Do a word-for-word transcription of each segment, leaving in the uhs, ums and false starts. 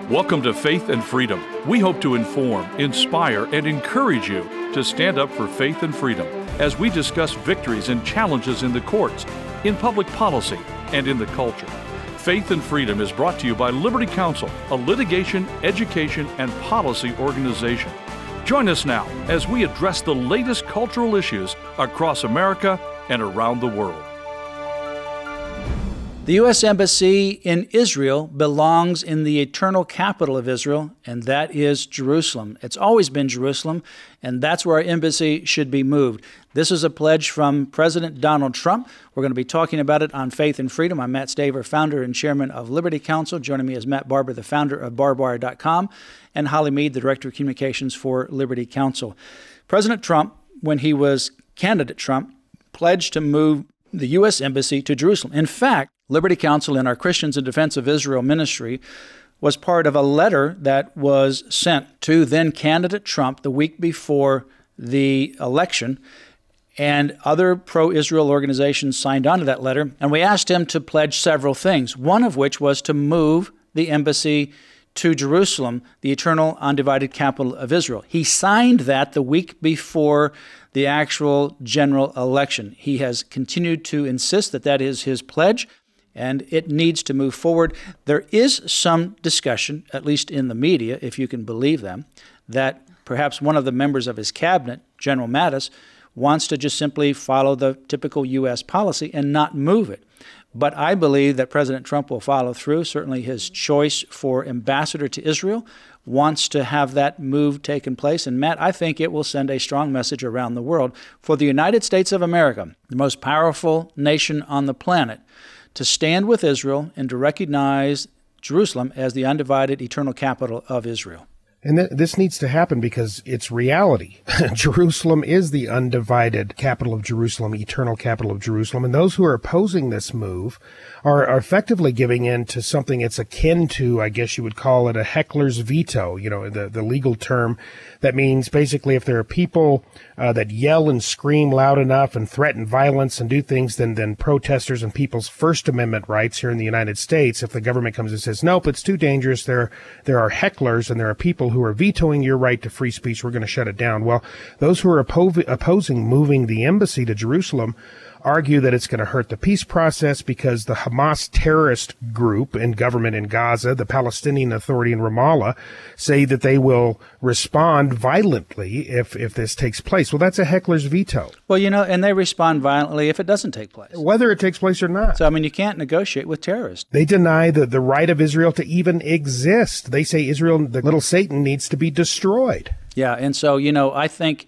Welcome to Faith and Freedom. We hope to inform, inspire, and encourage you to stand up for faith and freedom as we discuss victories and challenges in the courts, in public policy, and in the culture. Faith and Freedom is brought to you by Liberty Counsel, a litigation, education, and policy organization. Join us now as we address the latest cultural issues across America and around the world. The U S Embassy in Israel belongs in the eternal capital of Israel, and that is Jerusalem. It's always been Jerusalem, and that's where our embassy should be moved. This is a pledge from President Donald Trump. We're going to be talking about it on Faith and Freedom. I'm Matt Staver, founder and chairman of Liberty Counsel. Joining me is Matt Barber, the founder of barbwire dot com, and Holly Mead, the director of communications for Liberty Counsel. President Trump, when he was candidate Trump, pledged to move the U S Embassy to Jerusalem. In fact, Liberty Counsel and our Christians in Defense of Israel ministry was part of a letter that was sent to then candidate Trump the week before the election, and other pro-Israel organizations signed on to that letter, and we asked him to pledge several things, one of which was to move the embassy to Jerusalem, the eternal undivided capital of Israel. He signed that the week before the actual general election. He has continued to insist that that is his pledge, and it needs to move forward. There is some discussion, at least in the media, if you can believe them, that perhaps one of the members of his cabinet, General Mattis, wants to just simply follow the typical U S policy and not move it. But I believe that President Trump will follow through. Certainly his choice for ambassador to Israel wants to have that move taken place. And Matt, I think it will send a strong message around the world for the United States of America, the most powerful nation on the planet, to stand with Israel and to recognize Jerusalem as the undivided eternal capital of Israel. And th- this needs to happen because it's reality. Jerusalem is the undivided capital of Jerusalem, eternal capital of Jerusalem. And those who are opposing this move are, are effectively giving in to something it's akin to, I guess you would call it a heckler's veto, you know, the, the legal term. That means basically if there are people uh, that yell and scream loud enough and threaten violence and do things, then, then protesters and people's First Amendment rights here in the United States, if the government comes and says, nope, it's too dangerous, there, there are hecklers and there are people who are vetoing your right to free speech, we're going to shut it down. Well, those who are oppo- opposing moving the embassy to Jerusalem argue that it's going to hurt the peace process because the Hamas terrorist group and government in Gaza, the Palestinian Authority in Ramallah, say that they will respond violently if, if this takes place. Well, that's a heckler's veto. Well, you know, and they respond violently if it doesn't take place. Whether it takes place or not. So, I mean, you can't negotiate with terrorists. They deny the, the right of Israel to even exist. They say Israel, the little Satan, needs to be destroyed. Yeah, and so, you know, I think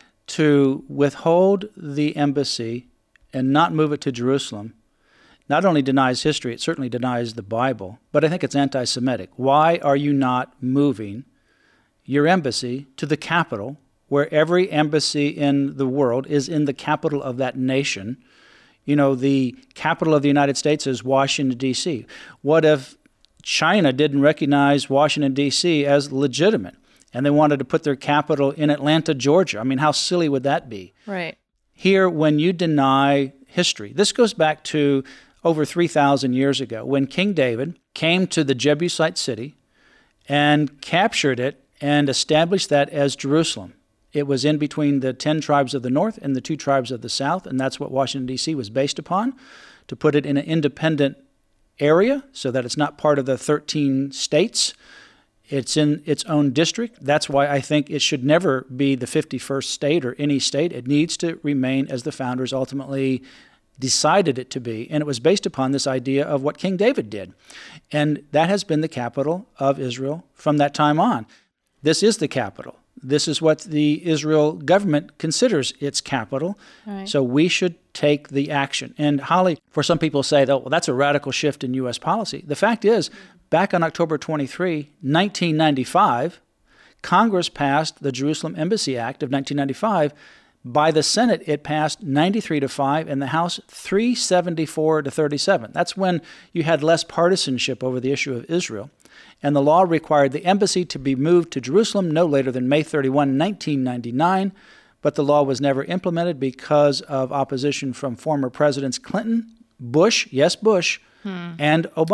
to withhold the embassy and not move it to Jerusalem not only denies history, it certainly denies the Bible, but I think it's anti-Semitic. Why are you not moving your embassy to the capital, where every embassy in the world is in the capital of that nation? You know, the capital of the United States is Washington, D C What if China didn't recognize Washington, D C as legitimate, and they wanted to put their capital in Atlanta, Georgia? I mean, how silly would that be? Right. Here, when you deny history, this goes back to over three thousand years ago, when King David came to the Jebusite city and captured it and established that as Jerusalem. It was in between the ten tribes of the north and the two tribes of the south, and that's what Washington, D C was based upon, to put it in an independent area so that it's not part of the thirteen states. It's in its own district. That's why I think it should never be the fifty-first state or any state. It needs to remain as the founders ultimately decided it to be. And it was based upon this idea of what King David did. And that has been the capital of Israel from that time on. This is the capital. This is what the Israel government considers its capital. Right. So we should take the action. And Holly, for some people say, oh, well, that's a radical shift in U S policy. The fact is, back on October twenty-third, nineteen ninety-five, Congress passed the Jerusalem Embassy Act of nineteen ninety-five. By the Senate, it passed ninety-three to five, and the House three seventy-four to thirty-seven. That's when you had less partisanship over the issue of Israel. And the law required the embassy to be moved to Jerusalem no later than May thirty-first, nineteen ninety-nine. But the law was never implemented because of opposition from former Presidents Clinton, Bush, yes, Bush, hmm. and Obama.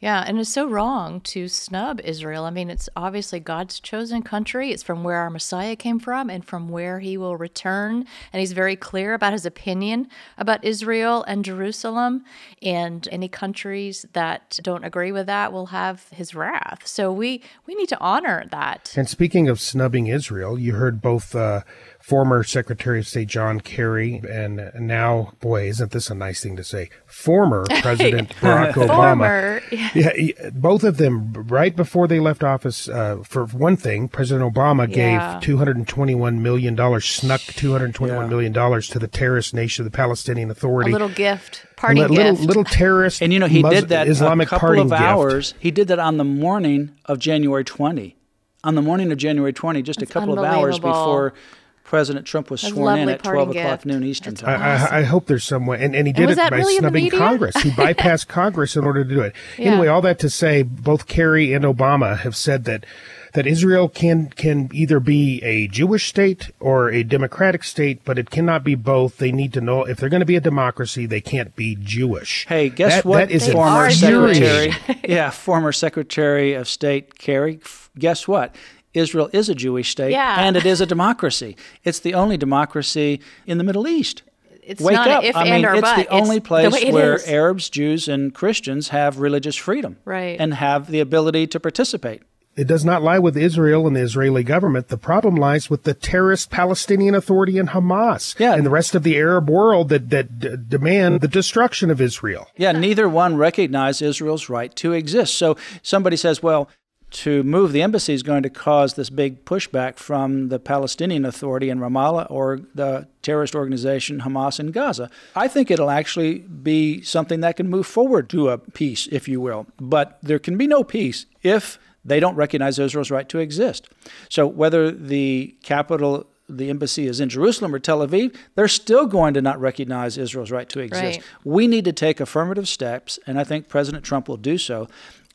Yeah, and it's so wrong to snub Israel. I mean, it's obviously God's chosen country. It's from where our Messiah came from and from where he will return. And he's very clear about his opinion about Israel and Jerusalem. And any countries that don't agree with that will have his wrath. So we, we need to honor that. And speaking of snubbing Israel, you heard both uh, former Secretary of State John Kerry and now, boy, isn't this a nice thing to say, former President Barack Obama. Former, yeah. Yeah, both of them, right before they left office, uh, for one thing, President Obama Yeah. gave two hundred twenty-one million dollars, snuck two hundred twenty-one Yeah. million dollars to the terrorist nation, the Palestinian A Authority. little gift, party Li- little, gift. little terrorist And you know, he Mus- did that Islamic a couple parting of gift. hours. He did that on the morning of January twentieth. On the morning of January twentieth, just That's a couple of hours unbelievable. before President Trump was That's a sworn in lovely at twelve parting o'clock gift. noon Eastern That's time. I, awesome. I, I hope there's some way, and, and he did was it that by really in the snubbing media? Congress. He bypassed Congress in order to do it. Yeah. Anyway, all that to say, both Kerry and Obama have said that that Israel can can either be a Jewish state or a democratic state, but it cannot be both. They need to know if they're going to be a democracy, they can't be Jewish. Hey, guess That- what? that is They former are Secretary, Jewish. yeah, former Secretary of State Kerry. f- Guess what? Israel is a Jewish state, Yeah. and it is a democracy. It's the only democracy in the Middle East. It's Wake not an up! if I and mean, or it's but. the It's only the place way it where is. Arabs, Jews, and Christians have religious freedom, Right. and have the ability to participate. It does not lie with Israel and the Israeli government. The problem lies with the terrorist Palestinian Authority and Hamas Yeah. and the rest of the Arab world that, that d- demand the destruction of Israel. Yeah, neither one recognize Israel's right to exist. So somebody says, well, to move the embassy is going to cause this big pushback from the Palestinian Authority in Ramallah or the terrorist organization Hamas in Gaza. I think it'll actually be something that can move forward to a peace, if you will. But there can be no peace if they don't recognize Israel's right to exist. So whether the capital, the embassy is in Jerusalem or Tel Aviv, they're still going to not recognize Israel's right to exist. Right. We need to take affirmative steps, and I think President Trump will do so.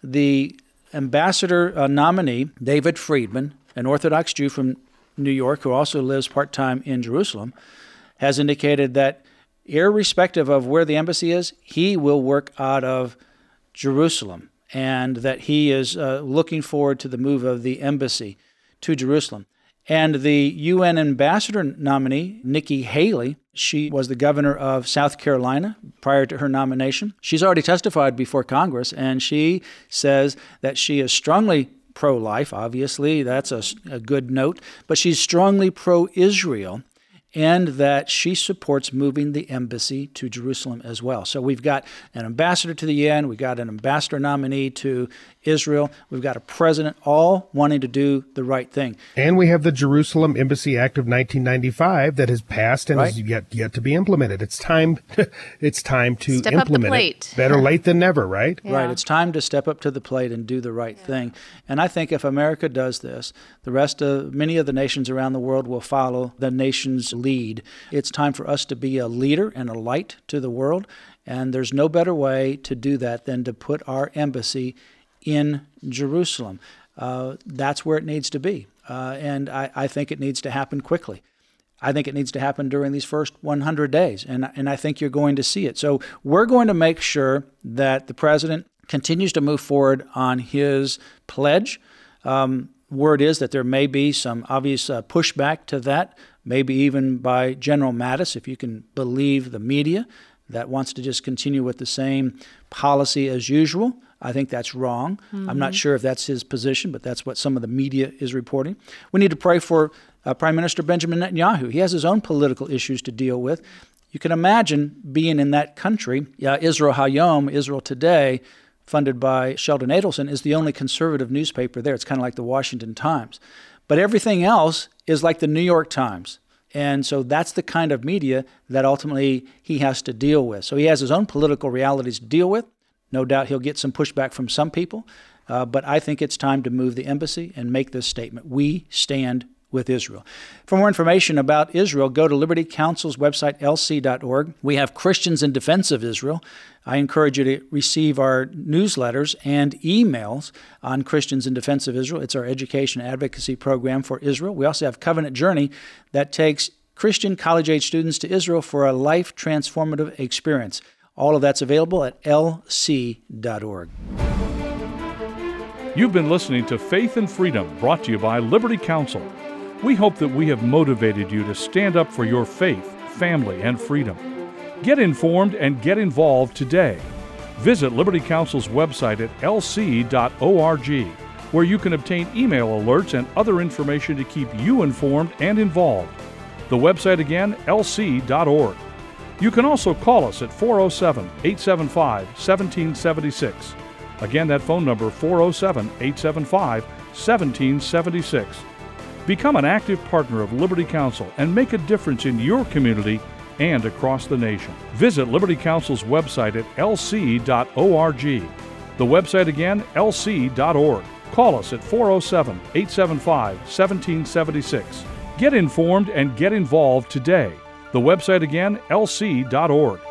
The ambassador uh, nominee, David Friedman, an Orthodox Jew from New York who also lives part-time in Jerusalem, has indicated that irrespective of where the embassy is, he will work out of Jerusalem, and that he is uh, looking forward to the move of the embassy to Jerusalem. And the U N ambassador nominee, Nikki Haley, she was the governor of South Carolina prior to her nomination. She's already testified before Congress, and she says that she is strongly pro-life, obviously. That's a, a good note. But she's strongly pro-Israel, and that she supports moving the embassy to Jerusalem as well. So we've got an ambassador to the U N, we've got an ambassador nominee to Israel, we've got a president, all wanting to do the right thing. And we have the Jerusalem Embassy Act of nineteen ninety-five that has passed and Right. is yet yet to be implemented. It's time it's time to Step up the implement plate. it. Better late than never, right? Yeah. Right, it's time to step up to the plate and do the right thing. And I think if America does this, the rest of many of the nations around the world will follow the nation's lead. It's time for us to be a leader and a light to the world, and there's no better way to do that than to put our embassy in Jerusalem. Uh, that's where it needs to be, uh, and I, I think it needs to happen quickly. I think it needs to happen during these first one hundred days, and and I think you're going to see it. So we're going to make sure that the president continues to move forward on his pledge. Um, word is that there may be some obvious uh, pushback to that, maybe even by General Mattis, if you can believe the media, that wants to just continue with the same policy as usual. I think that's wrong. Mm-hmm. I'm not sure if that's his position, but that's what some of the media is reporting. We need to pray for uh, Prime Minister Benjamin Netanyahu. He has his own political issues to deal with. You can imagine being in that country. Uh, Israel Hayom, Israel Today, funded by Sheldon Adelson, is the only conservative newspaper there. It's kind of like the Washington Times. But everything else is like the New York Times. And so that's the kind of media that ultimately he has to deal with. So he has his own political realities to deal with. No doubt he'll get some pushback from some people. Uh, but I think it's time to move the embassy and make this statement. We stand with Israel. For more information about Israel, go to Liberty Counsel's website, L C dot org. We have Christians in Defense of Israel. I encourage you to receive our newsletters and emails on Christians in Defense of Israel. It's our education advocacy program for Israel. We also have Covenant Journey that takes Christian college-age students to Israel for a life-transformative experience. All of that's available at L C dot org. You've been listening to Faith and Freedom, brought to you by Liberty Counsel. We hope that we have motivated you to stand up for your faith, family, and freedom. Get informed and get involved today. Visit Liberty Counsel's website at l c dot org, where you can obtain email alerts and other information to keep you informed and involved. The website again, l c dot org. You can also call us at four oh seven, eight seven five, one seven seven six. Again, that phone number, four oh seven, eight seven five, one seven seven six. Become an active partner of Liberty Counsel and make a difference in your community and across the nation. Visit Liberty Counsel's website at l c dot org. The website again, l c dot org. Call us at four oh seven, eight seven five, one seven seven six. Get informed and get involved today. The website again, l c dot org.